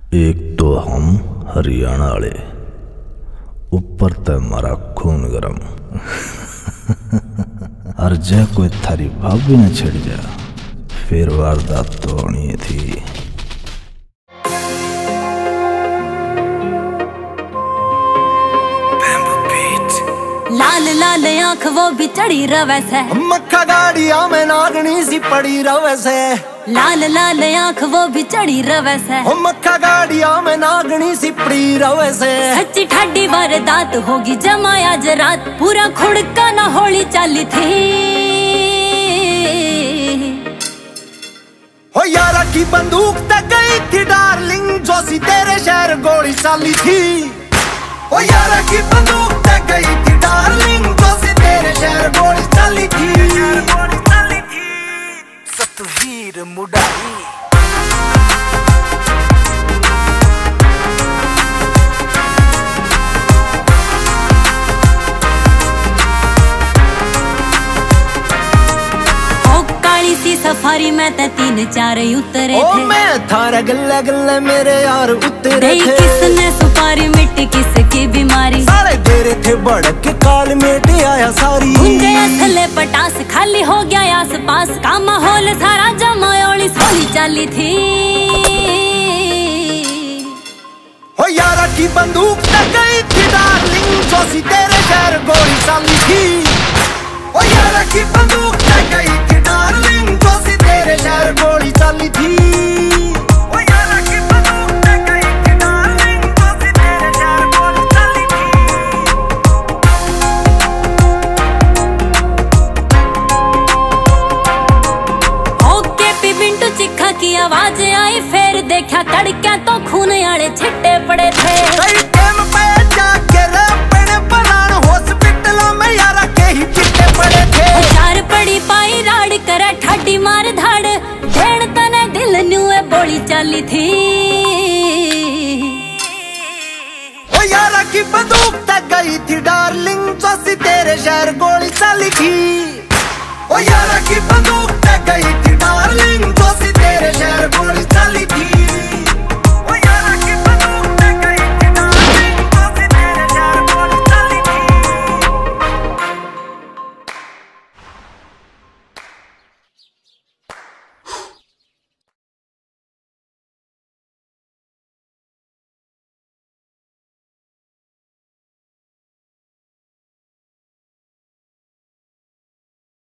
एक तो हम हरियाणा वाले, ऊपर ते मारा खून गरम। और जे कोई थारी भाभी न छिड़ जा, फिर वारदात तो होनी थी। लाल लाल आंख वो भी चढ़ी रवे से, मक्खा गाड़िया में नागनी सी पड़ी रवे से। लाल लाल आंख वो भी चढ़ी रवे से, मक्खा गाड़िया में नागनी सी पड़ी रवे से। सच्ची ठाडी वारदात होगी जमाया जरात, पूरा खुड़का ना होली चाली थी। हो यारा की बंदूक तक गई थी डार्लिंग, जो सी तेरे शहर गोली चाली थी। हो यारा की बंदूक तक गई थी डार्लिंग, जो सी तेरे शहर गोली चाली थी। सतवीर मुडाई सफारी में ते 3-4 उतरे थे। मैं थारा गल्ले गल्ले मेरे यार उतरे थे। किसने सुपारी मिट्टी किसकी बीमारी, सारे तेरे थे भड़क के काल मेटे आया सारी। गुंजे थले पटास खाली हो गया आस पास का माहौल सारा जमायोली सोली चाली थी। हो यारा की बंदूक तक गई थी डार्लिंग, जो सी तेरे शहर गोली चाली थी। हो यारा की बंदूक तक गई थी डार्लिंग, जो सी तेरे शहर गोली चाली थी। हो यारा की बंदूक तक गई थी डार्लिंग, जो सी तेरे शहर गोली चाली थी। ओके पी बिंटू चिखा की आवाज आई, फिर देखा तड़का तो खून आले छिट्टे पड़े थे। कई टाइम पे जाके रपने परान हॉस्पिटलों में यारा के ही चिट्टे पड़े थे। चार पड़ी पाई राड़ करे ठाडी मार धाड़, ढेड़ तने दिल न्यूए बोली चाली थी। ओ यारा की बंदूक तक गई थी डार्लिंग, जो सी तेरे शहर गोली चाली थी। ओ यारा की बंदूक